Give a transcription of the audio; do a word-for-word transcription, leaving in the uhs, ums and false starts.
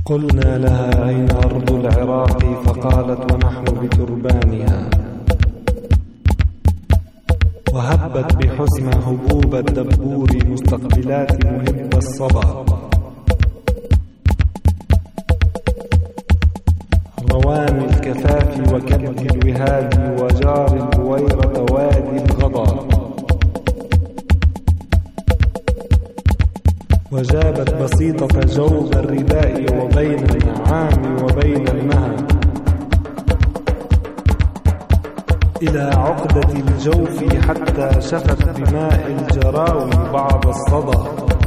قلنا لها أين أرض العراق فقالت ونحن بتربانها، وهبت بحسن هبوب الدبور مستقبلات مهب الصبا، روامي الكفاف وكبد الوهاد وجار البويرة وادي الغضا، وجابت بسيطة جوب الرداء وبين النعام وبين المها، إلى عقدة الجوف حتى شفت بماء الجراوي بعض الصدى.